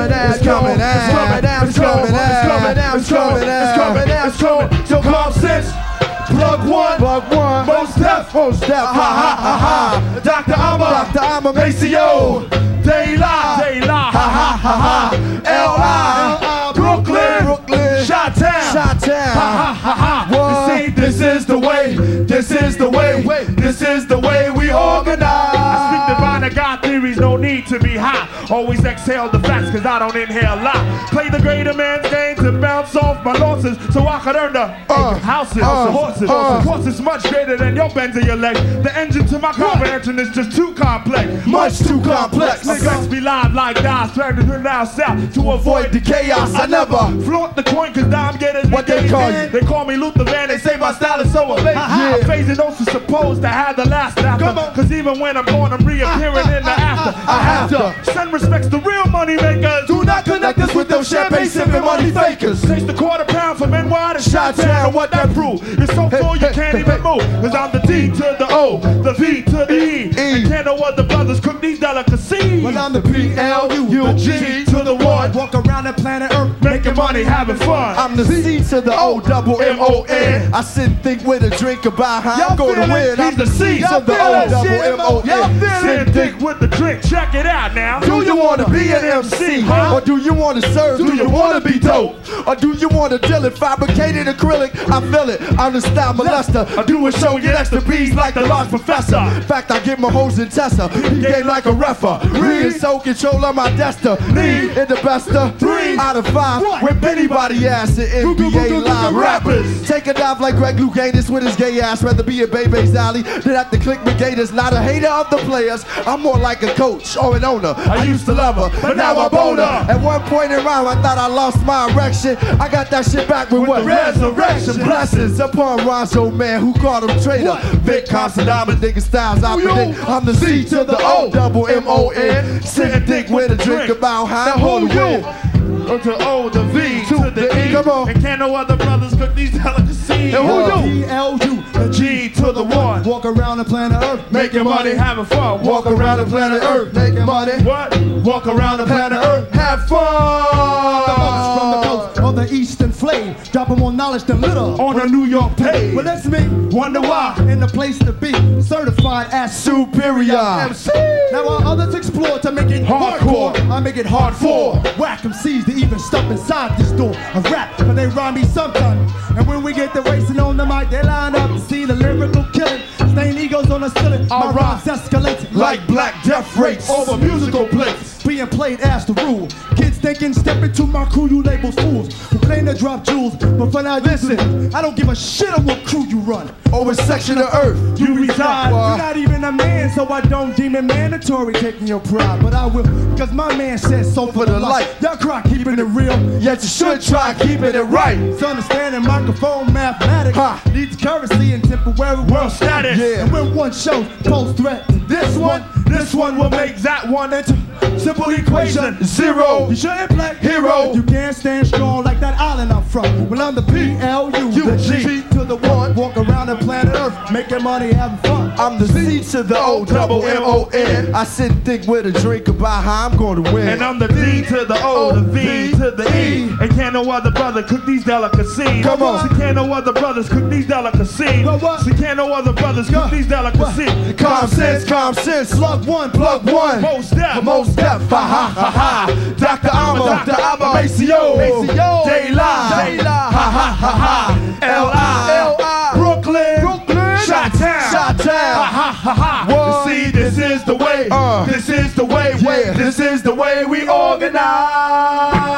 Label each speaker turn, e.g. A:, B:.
A: coming at you. It's coming at you. It's coming at you. It's coming at you. It's coming. So Calm Sense. Plug one, Most Def, ha ha ha ha. Dr. Amma, Maceo, De La, ha ha ha ha. L.I., Brooklyn, Chi-Town, ha ha ha ha. You see, this is the way, this is the way, this is the way we organize. I speak divine and God theories, no need to be high. Always exhale the facts, cause I don't inhale a lot. Play the greater man's game to bounce off my losses, so I could earn the houses, horses. Of course, it's much greater than your bends of your legs. The engine to my comprehension is just too complex. Much too complex. Niggas be live like dice, trying to turn down south to avoid the chaos. I never flaunt the coin, cause dime getters. What they call you? They call me Luther Van, they say my style is so amazing. I'm phasing those who supposed to have the last after. Cause even when I'm gone, I'm reappearing in the after. I have to send respects to real money makers. Do not connect us with those champagne sipping money fakers. Taste the quarter pound from NY to Chi-Town. What that prove? It's so full you can't even move. Cause I'm the D to the O, the V to the E. And can't no other brothers cook these delicacies. Well, I'm the PLU, the G to the 1. Walk around the planet Earth, making money, having fun. I'm the C to the O, double M-O-N. I sit and think with a drink about how I'm gonna win. I'm the C to the O, double M-O-N. Sit and think with the drink, check it out now. Do you wanna be an MC? Or do you wanna serve? Do you wanna be dope? Or do you wanna deal it? Fabricated acrylic, I feel it. I'm the style molester. I do a show, get extra B's like the large professor. In fact, I get my hoes in Tessa. He game like a referee. So control of my destiny. In the best of 3 out of 5. With anybody ass in NBA live rappers. Take a dive like Greg Louganis with his gay ass. Rather be in Bebe's alley than have to click McGators. Not a hater of the players. I'm more like a coach or an owner. I used to love her, but now I bone her. At one point in rhyme, I thought I lost my erection. I got that shit back with what? Resurrection. Blessings upon Ronzo Man who called him traitor. Vic Constant, nigga styles, I predict. I'm the C to the O, double M-O-N. Sit and think with a drink about how I'm gonna win. To O, the V, to the E. Come on. And can't no other brothers cook these delicacies. And who you? P-L-U, the G to the 1. Walk around the planet Earth, making money, having fun. Walk around the planet Earth, making money. What? Walk around the planet Earth, have fun. From the coast of the eastern flame, dropping more knowledge than litter on a New York page. Well, that's me. Wonder why? In the place to be, certified as superior MC. Now while others explore to make it hardcore, I make it hard for whack MCs to even step inside this door. I rap, but they rhyme me sometimes. And when we get the racing on the mic, they line up to see the lyrical killing. Stain egos on the ceiling, my rhymes escalating like black death rates over musical plates. Being played as the rule. Kids thinking, step into my crew, you labels fools who claim to drop jewels, but for now, listen, I don't give a shit on what crew you run. Over section of earth, you reside. You're not even a man, so I don't deem it mandatory taking your pride. But I will, because my man says so for the light. Y'all cry keeping it real, yet you should try keeping it right. So understanding microphone mathematics needs currency and temporary world status. Yeah. And when one shows pose threat to this one will make that one into simple equation 0. You shouldn't play hero. You can't stand strong like that island I'm from. Well, I'm the P-L-U, the G to the 1. Walk around the planet Earth, making money, having fun. I'm the C to the O, double M-O-N. I sit and think with a drink about how I'm going to win. And I'm the D to the O, the V to the E. And can't no other brother cook these delicacies. Come on. So can't no other brothers cook these delicacies. So can't no other brothers cook these delicacies. Calm sense, plug one. Most Def, ha ha ha ha. Dr. Amma, Maceo, De La, ha ha ha ha. L.I., Brooklyn, Chi-Town, ha ha ha ha. See, this is the way, this is the way we organize.